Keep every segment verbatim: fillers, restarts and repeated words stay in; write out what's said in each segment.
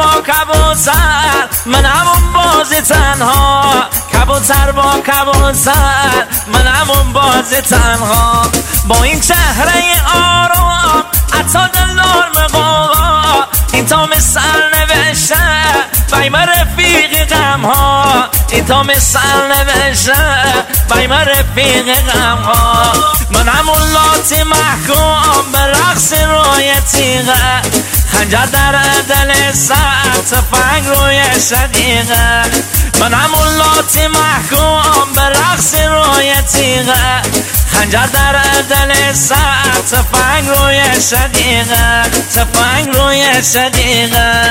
با کبوتر، من همون بازی تنها. کبوتر با کبوتر، من همون بازی تنها. با این چهره آرام عطا دلار مقاقا، این تا مثل نوشته بیم رفیق غم ها. این تا مثل نوشته بیم رفیق غم ها. من همون لاتی محکوم به رقص روی تیغه، خنجر در دل سر تفنگ روی شقیقه. من همون لاتی محکوم به رقص روی تیغه، خنجر در دل سر تفنگ روی شقیقه، تفنگ روی شقیقه.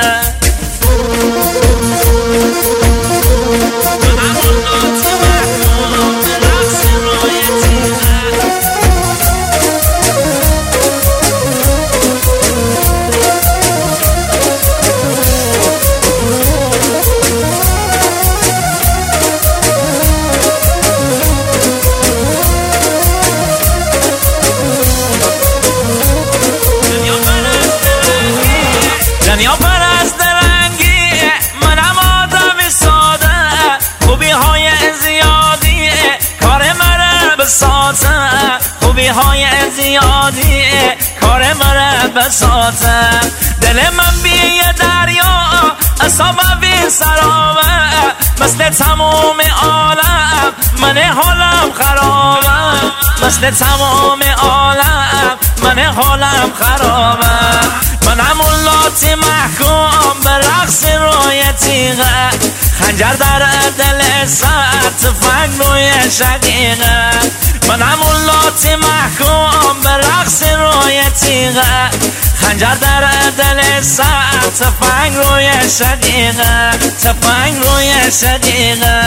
دنیا پر از درنگی، منم آدمی ساده، خوبی های زیادی کار مرا بساته. خوبی های زیادی کار مرا بساته. دل من بی دریا اصابم بی سرابه، مثل تمام عالم من حالم خرابه. مثل تمام عالم من حالم خرابه. من همون لاتی محکوم به رقص روی تیغه، خنجر در دل سر تفنگ روی شقیقه. من همون لاتی محکوم به رقص روی تیغه، خنجر در دل سر تفنگ روی شقیقه، تفنگ روی شقیقه.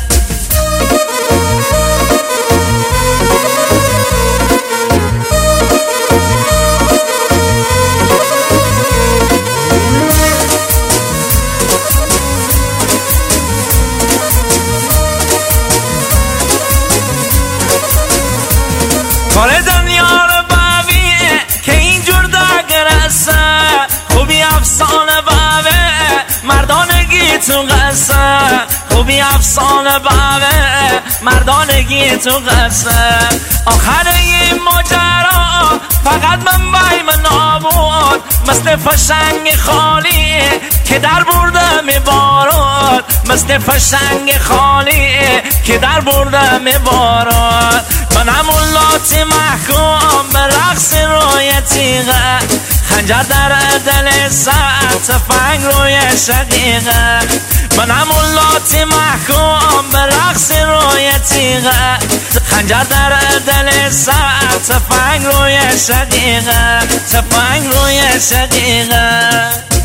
کار دنیا رو باویه که اینجور دگرسه، خوبی افسانه باوه مردانگی تو قصه. خوبی افسانه باوه مردانگی تو قصه. آخر این ماجرا فقط من بایم نابود، مثل فشنگ خالی که در برده میبارد. مثل فشنگ خالی که در برده میبارد. من همون لاتی محکوم به رقص روی تیغه، خنجر در دل سر تفنگ روی شقیقه. من همون لاتی محکوم به رقص روی تیغه، خنجر در دل سر تفنگ روی شقیقه، تفنگ روی شقیقه.